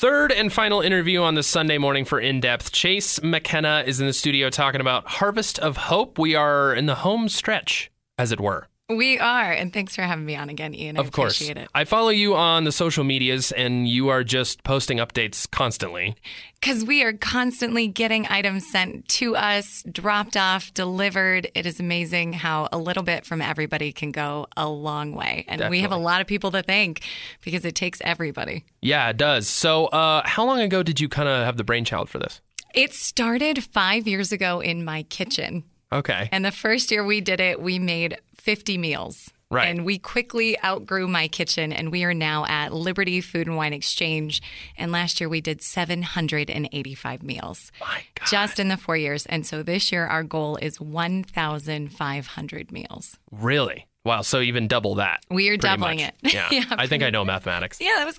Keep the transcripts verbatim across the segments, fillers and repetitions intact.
Third and final interview on this Sunday morning for In Depth. Chase McKenna is in the studio talking about Harvest of Hope. We are in the home stretch, as it were. We are, and thanks for having me on again, Ian. I of course. appreciate it. I follow you on the social medias, and you are just posting updates constantly. Because we are constantly getting items sent to us, dropped off, delivered. It is amazing how a little bit from everybody can go a long way. And Definitely. we have a lot of people to thank because it takes everybody. Yeah, it does. So uh, how long ago did you kind of have the brainchild for this? It started five years ago in my kitchen. Okay. And the first year we did it, we made fifty meals. Right. And we quickly outgrew my kitchen, and we are now at Liberty Food and Wine Exchange. And last year we did seven hundred eighty-five meals. My God. Just in the four years. And so this year our goal is one thousand five hundred meals. Really? Wow. So even double that. We are pretty doubling much. it. Yeah. Yeah, I think I know mathematics. Yeah, that was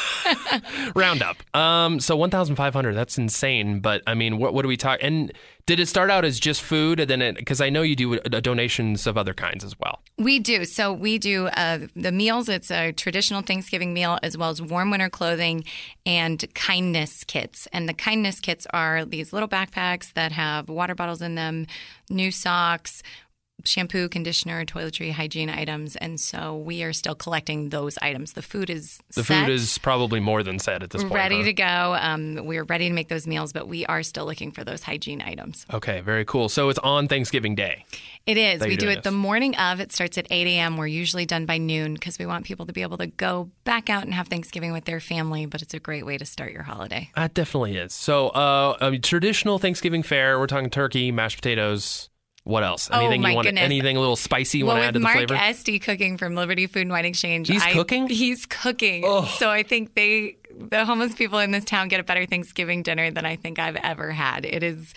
good. Round up. Um, so one thousand five hundred, that's insane. But I mean, what, what do we talk? And did it start out as just food? And then it, because I know you do uh, donations of other kinds as well. We do. So we do uh, the meals. It's a traditional Thanksgiving meal, as well as warm winter clothing and kindness kits. And the kindness kits are these little backpacks that have water bottles in them, new socks, shampoo, conditioner, toiletry, hygiene items. And so we are still collecting those items. The food is The set, food is probably more than set at this point. ready huh? to go. Um, we're ready to make those meals, but we are still looking for those hygiene items. Okay, very cool. So it's on Thanksgiving Day. It is. that We you're do doing it the this. morning of. It starts at eight a.m. We're usually done by noon because we want people to be able to go back out and have Thanksgiving with their family, but it's a great way to start your holiday. That definitely is. So uh, I mean, traditional Thanksgiving fare, we're talking turkey, mashed potatoes. What else? Oh, Anything my you want? goodness. Anything a little spicy you Well, want to add with to the Mark flavor? Esty cooking from Liberty Food and Wine Exchange. He's I- cooking? He's cooking. Oh. So I think they, the homeless people in this town get a better Thanksgiving dinner than I think I've ever had. It is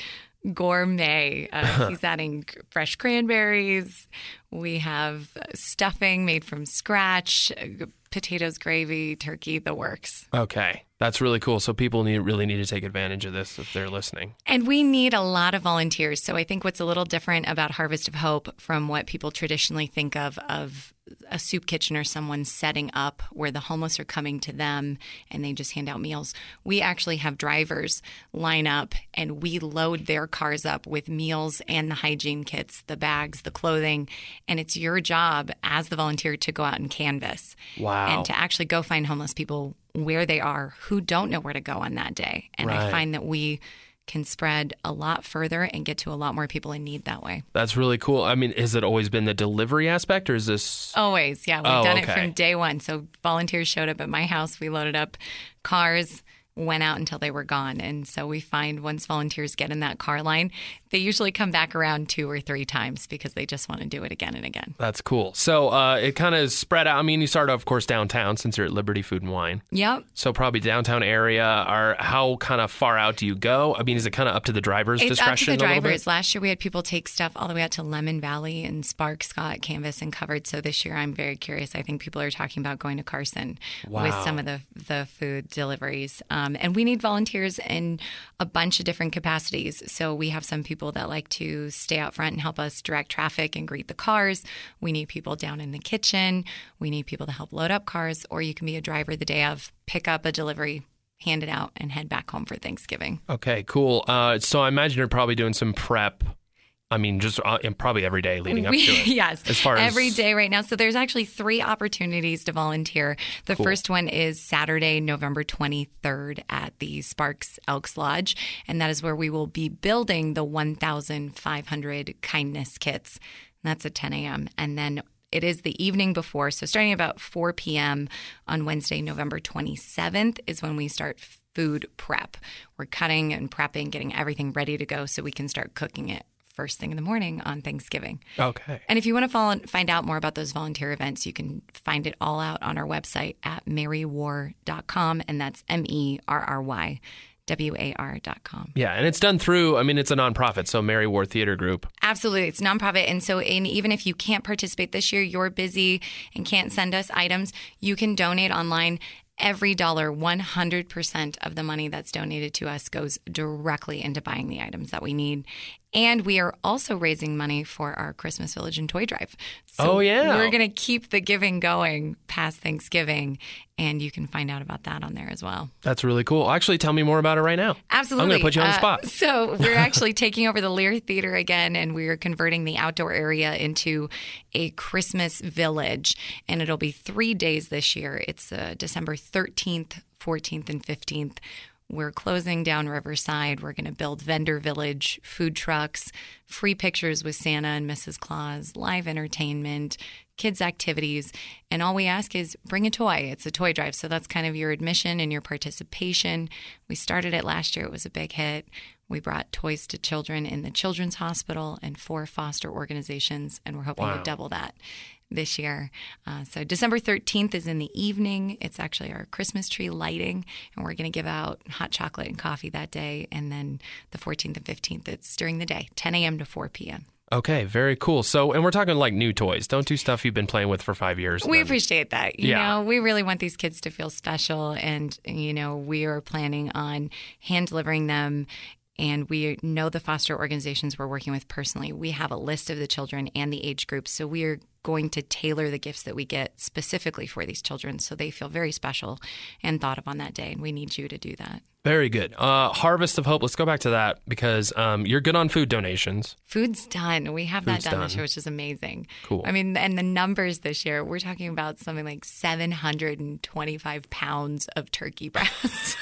gourmet. Uh, he's adding fresh cranberries. We have stuffing made from scratch, uh, potatoes, gravy, turkey, the works. Okay, that's really cool. So people need really need to take advantage of this if they're listening. And we need a lot of volunteers. So I think what's a little different about Harvest of Hope from what people traditionally think of, of a soup kitchen or someone setting up where the homeless are coming to them and they just hand out meals. We actually have drivers line up and we load their cars up with meals and the hygiene kits, the bags, the clothing. And it's your job as the volunteer to go out and canvass. Wow. And to actually go find homeless people where they are who don't know where to go on that day. And Right. I find that we can spread a lot further and get to a lot more people in need that way. That's really cool. I mean, has it always been the delivery aspect, or is this? Always, yeah. We've Oh, done okay. it from day one. So volunteers showed up at my house. We loaded up cars, went out until they were gone. And so we find once volunteers get in that car line, they usually come back around two or three times because they just want to do it again and again. That's cool. So uh, it kind of spread out. I mean, you started, of course, downtown since you're at Liberty Food and Wine. Yep. So probably downtown area. Are how kind of far out do you go? I mean, is it kind of up to the driver's It's up to discretion? the a little drivers. bit? Last year we had people take stuff all the way out to Lemon Valley and Sparks got canvas and covered. So this year I'm very curious. I think people are talking about going to Carson with Wow. some of the the food deliveries. Um, and we need volunteers in a bunch of different capacities. So we have some people that like to stay out front and help us direct traffic and greet the cars. We need people down in the kitchen. We need people to help load up cars. Or you can be a driver the day of, pick up a delivery, hand it out, and head back home for Thanksgiving. Okay, cool. Uh, so I imagine you're probably doing some prep. I mean, just uh, and probably every day leading up We- to it. Yes, As far as every day right now. So there's actually three opportunities to volunteer. The Cool. first one is Saturday, November twenty-third at the Sparks Elks Lodge. And that is where we will be building the one thousand five hundred kindness kits. And that's at ten a.m. And then it is the evening before. So starting about four p.m. on Wednesday, November twenty-seventh is when we start food prep. We're cutting and prepping, getting everything ready to go so we can start cooking it first thing in the morning on Thanksgiving. Okay. And if you want to follow, find out more about those volunteer events, you can find it all out on our website at merry war dot com. And that's M E R R Y W A R dot com. Yeah, and it's done through, I mean, it's a nonprofit, so Mary War Theater Group. Absolutely. It's nonprofit. And so in, even if you can't participate this year, you're busy and can't send us items, you can donate online. Every dollar, one hundred percent of the money that's donated to us goes directly into buying the items that we need. And we are also raising money for our Christmas Village and Toy Drive. So oh, yeah. we're going to keep the giving going past Thanksgiving. And you can find out about that on there as well. That's really cool. Actually, tell me more about it right now. Absolutely. I'm going to put you on the spot. Uh, so we're actually taking over the Lear Theater again, and we're converting the outdoor area into a Christmas village. And it'll be three days this year. It's uh, December thirteenth, fourteenth, and fifteenth. We're closing down Riverside. We're going to build vendor village, food trucks, free pictures with Santa and Missus Claus, live entertainment, kids' activities. And all we ask is bring a toy. It's a toy drive. So that's kind of your admission and your participation. We started it last year. It was a big hit. We brought toys to children in the Children's Hospital and four foster organizations, and we're hoping wow. to double that this year. Uh, so December thirteenth is in the evening. It's actually our Christmas tree lighting, and we're going to give out hot chocolate and coffee that day. And then the fourteenth and fifteenth, it's during the day, ten a.m. to four p.m. Okay, very cool. So, and we're talking like new toys. Don't do stuff you've been playing with for five years. We then. appreciate that. You Yeah. know, we really want these kids to feel special, and, you know, we are planning on hand delivering them. And we know the foster organizations we're working with personally. We have a list of the children and the age groups. So we are going to tailor the gifts that we get specifically for these children so they feel very special and thought of on that day. And we need you to do that. Very good. Uh, Harvest of Hope. Let's go back to that because um, you're good on food donations. Food's done. We have Food's that done, done this year, which is amazing. Cool. I mean, and the numbers this year, we're talking about something like seven hundred twenty-five pounds of turkey breast.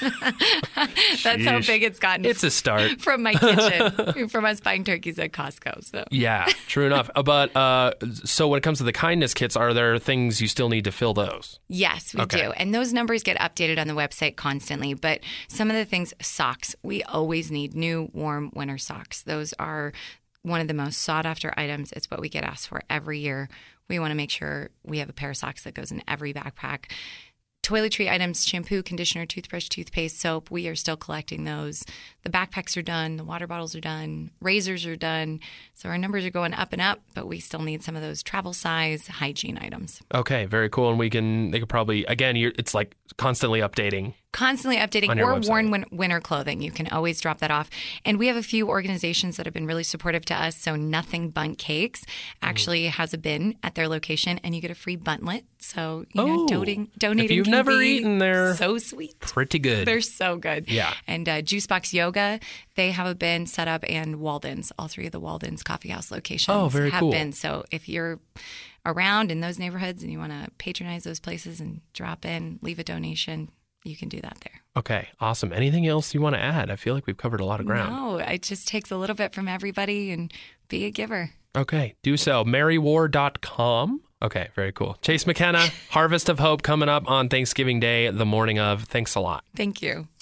That's how Sheesh. big it's gotten. It's a start. From my kitchen, from us buying turkeys at Costco. So Yeah, true enough. But uh, so when it comes to the kindness kits, are there things you still need to fill those? yes, we Okay. do. And those numbers get updated on the website constantly. But some of the things, socks, we always need new warm winter socks. Those are one of the most sought after items. It's what we get asked for every year. We want to make sure we have a pair of socks that goes in every backpack. Toiletry items, shampoo, conditioner, toothbrush, toothpaste, soap, we are still collecting those. The backpacks are done. The water bottles are done. Razors are done. So our numbers are going up and up, but we still need some of those travel size hygiene items. Okay, very cool. And we can, they could probably, again, you're, it's like constantly updating. Constantly updating On your or website. worn win- winter clothing. You can always drop that off. And we have a few organizations that have been really supportive to us. So Nothing Bunt Cakes actually mm. has a bin at their location, and you get a free buntlet. So, you know, Oh, donating, donating if you've can never be eaten, they're so sweet. Pretty good. They're so good. Yeah. And uh, Juicebox Yoga, they have a bin set up, and Walden's, all three of the Walden's Coffee House locations Oh, very have cool. bins. So if you're around in those neighborhoods and you want to patronize those places and drop in, leave a donation, you can do that there. Okay, awesome. Anything else you want to add? I feel like we've covered a lot of ground. No, it just takes a little bit from everybody and be a giver. Okay, do so. mary war dot com. Okay, very cool. Chase McKenna, Harvest of Hope coming up on Thanksgiving Day, the morning of. Thanks a lot. Thank you.